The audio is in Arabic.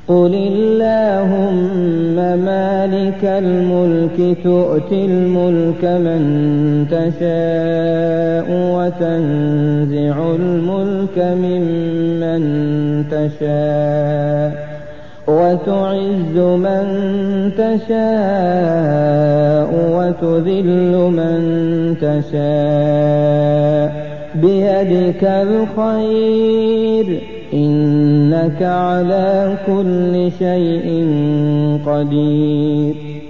قل اللهم مالك الملك تؤتي الملك من تشاء وتنزع الملك ممن تشاء وتعز من تشاء وتذل من تشاء بيدك الخير إنك على كل شيء قدير